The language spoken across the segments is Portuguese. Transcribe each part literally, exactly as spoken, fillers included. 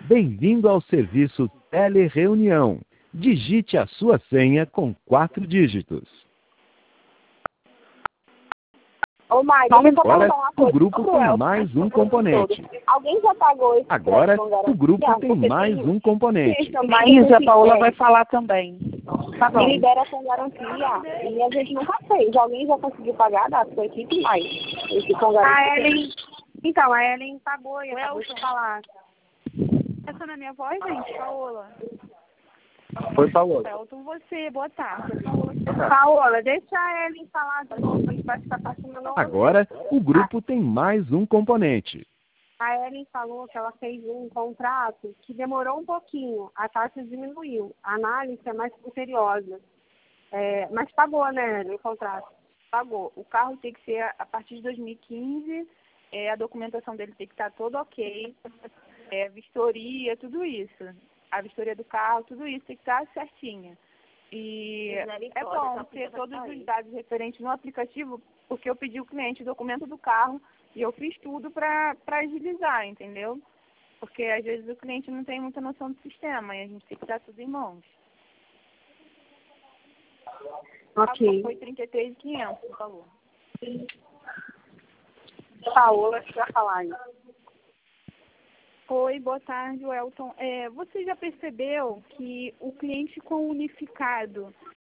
Bem-vindo ao serviço Telereunião. Digite a sua senha com quatro dígitos. Ô, Mike, Agora, o grupo tem mais um componente. Alguém já pagou esse Agora, crédito, o grupo Garantia? tem Porque mais tem- um componente. Mas a Paola vai falar também. Tá bom. E libera com garantia. E a gente nunca fez. Alguém já conseguiu pagar da sua equipe, mais esse com A garantia? Ellen, então, a Ellen pagou e acabou de falar. Essa não é minha voz, gente? Paola. Foi, Paola. Elton, você, boa tarde. Paola, deixa a Ellen falar de novo. A gente vai ficar passando no Agora, o grupo tem mais um componente. A Ellen falou que ela fez um contrato que demorou um pouquinho, a taxa diminuiu, a análise é mais criteriosa. É, mas pagou, né, Ellen, o contrato? Pagou. O carro tem que ser a partir de dois mil e quinze, é, a documentação dele tem que estar toda ok, é, vistoria, tudo isso. A vistoria do carro, tudo isso tem que estar certinha. E é bom ter todos os dados referentes no aplicativo, porque eu pedi o cliente o documento do carro e eu fiz tudo para agilizar, entendeu? Porque às vezes o cliente não tem muita noção do sistema e a gente tem que dar tudo em mãos. Ok. Foi trinta e três mil e quinhentos, por favor. Paola, você vai falar aí. Oi, boa tarde, Welton. É, você já percebeu que o cliente com unificado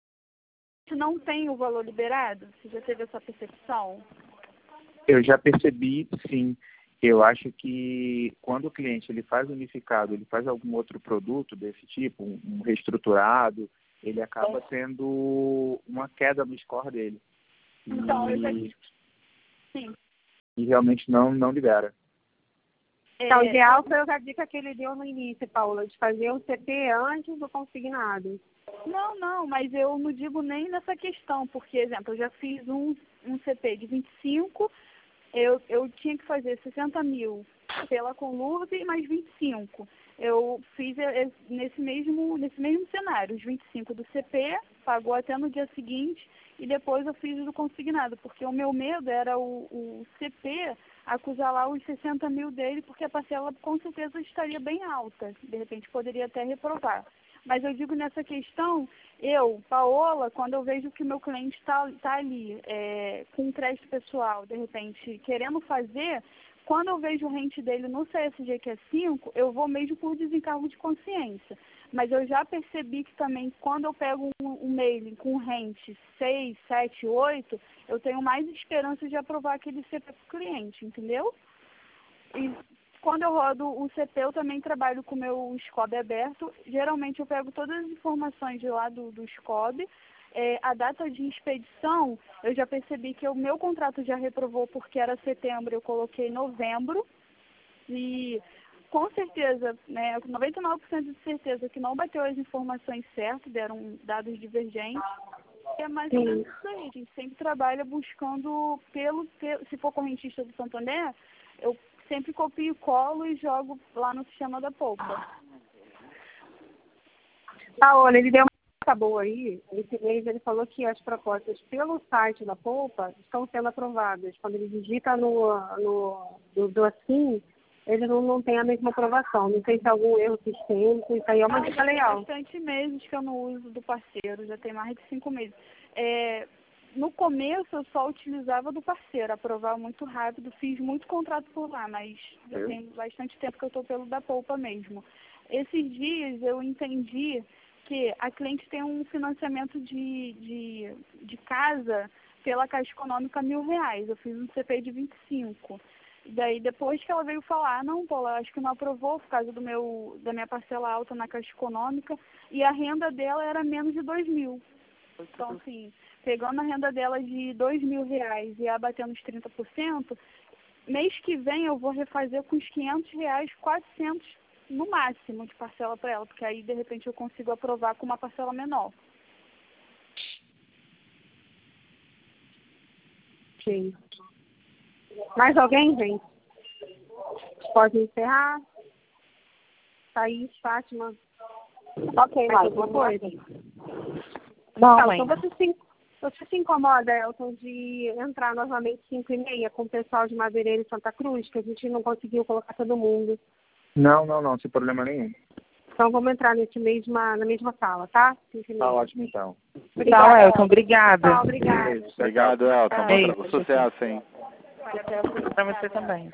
não tem o valor liberado? Você já teve essa percepção? Eu já percebi, sim. Eu acho que quando o cliente ele faz unificado, ele faz algum outro produto desse tipo, um, um reestruturado, ele acaba tendo uma queda no score dele. Então, e, eu já... Sim. e realmente não, não libera. Então, o É, ideal foi a dica que ele deu no início, Paola, de fazer o C P antes do consignado. Não, não, mas eu não digo nem nessa questão, porque, exemplo, eu já fiz um, um C P de vinte e cinco, eu, eu tinha que fazer sessenta mil pela Conlurb e mais vinte e cinco. Eu fiz eh, nesse mesmo, nesse mesmo cenário, os vinte e cinco do C P, pagou até no dia seguinte, e depois eu fiz o do consignado, porque o meu medo era o, o C P acusar lá os sessenta mil dele, porque a parcela com certeza estaria bem alta, de repente poderia até reprovar. Mas eu digo nessa questão, eu, Paola, quando eu vejo que o meu cliente está tá ali é, com um crédito pessoal, de repente, querendo fazer, quando eu vejo o rente dele no C S G que é cinco, eu vou mesmo por desencargo de consciência. Mas eu já percebi que também, quando eu pego um, um mailing com rente seis, sete, oito, eu tenho mais esperança de aprovar aquele C P para o cliente, entendeu? E quando eu rodo o C P, eu também trabalho com o meu SCOB aberto. Geralmente eu pego todas as informações de lá do, do SCOB. É, a data de expedição, eu já percebi que o meu contrato já reprovou porque era setembro, eu coloquei novembro. E com certeza, né, noventa e nove por cento de certeza que não bateu as informações certas, deram dados divergentes. É mais ou menos isso aí, a gente sempre trabalha buscando, pelo, pelo se for correntista do Santander, eu sempre copio, colo e jogo lá no sistema da Poupa. Paola, ele deu uma dica boa aí. Esse mês ele falou que as propostas pelo site da Poupa estão sendo aprovadas. Quando ele digita no, no do, do assim, ele não, não tem a mesma aprovação. Não sei se é algum erro sistêmico. Isso aí é uma Ah, dica já tem legal. bastante meses que eu não uso do parceiro, já tem mais de cinco meses. É, no começo eu só utilizava do parceiro, aprovava muito rápido, fiz muito contrato por lá, mas já tem bastante tempo que eu estou pelo da Poupa mesmo. Esses dias eu entendi que a cliente tem um financiamento de, de, de casa pela Caixa Econômica mil reais. Eu fiz um C P de vinte e cinco. Daí depois que ela veio falar, não, Paula, acho que não aprovou por causa do meu, da minha parcela alta na Caixa Econômica, e a renda dela era menos de dois mil. Então, assim, pegando a renda dela de dois mil reais e abatendo os trinta por cento, mês que vem eu vou refazer com os quinhentos reais, quatrocentos no máximo de parcela para ela, porque aí de repente eu consigo aprovar com uma parcela menor. Sim. Mais alguém, gente? Pode encerrar? Thaís, Fátima? Ok, mais alguma coisa? Não, Tá, mãe. então você se, você se incomoda, Elton, de entrar novamente cinco e meia com o pessoal de Madeireira e Santa Cruz, que a gente não conseguiu colocar todo mundo. Não, não, não, sem problema nenhum. Então vamos entrar nesse mesma, na mesma sala, tá? Tá ótimo, então. Tchau, Elton. Obrigada. Tchau, obrigada. Beijo, tchau, tchau. Obrigado, Elton. Ah, Bom é tra- isso, sucesso, hein? Pra você também.